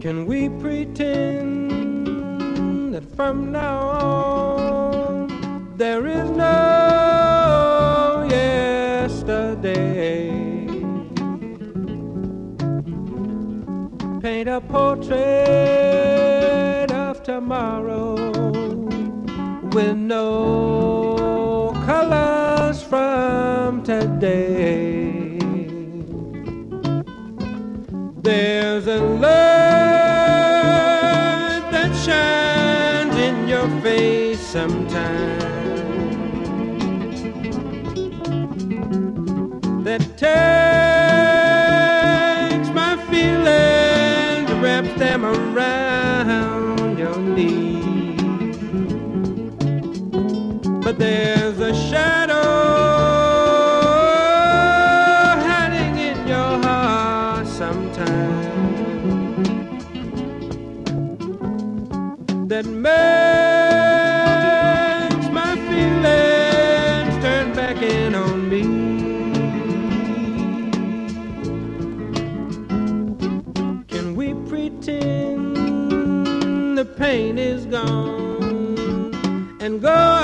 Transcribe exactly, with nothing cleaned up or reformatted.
Can we pretend that from now on there is no yesterday? Paint a portrait of tomorrow with no colors from today. There's a light that shines in your face sometimes, that takes my feelings, wraps them around your knees. But there's a shadow hiding in your heart sometimes that makes my feelings turn back in on me. Can we pretend the pain is gone and go